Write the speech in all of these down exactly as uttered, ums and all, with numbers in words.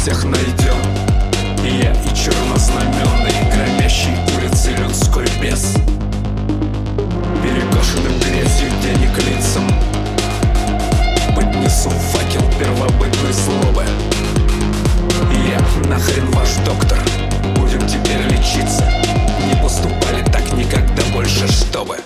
всех найдем. И я, и чернознаменный, громящий улицы людской бес, перекошенным грязью денег лицам поднесу факел первобытной злобы. И я, нахрен ваш доктор, будем теперь лечиться. Не поступали так никогда больше, чтобы.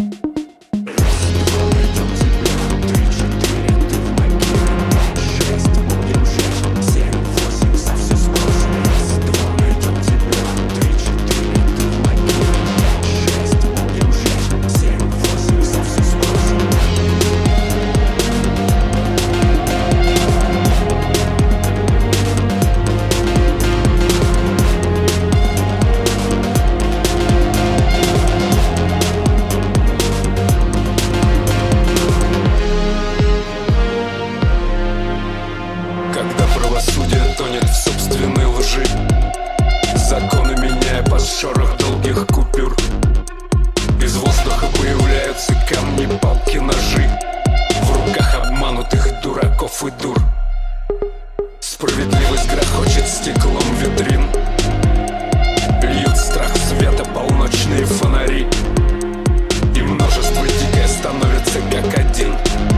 Правосудие тонет в собственной лжи, законы меняя под шорох долгих купюр. Из воздуха появляются камни, палки, ножи в руках обманутых дураков и дур. Справедливость грохочет стеклом витрин, льют страх света полночные фонари, и множество дикое становится как один.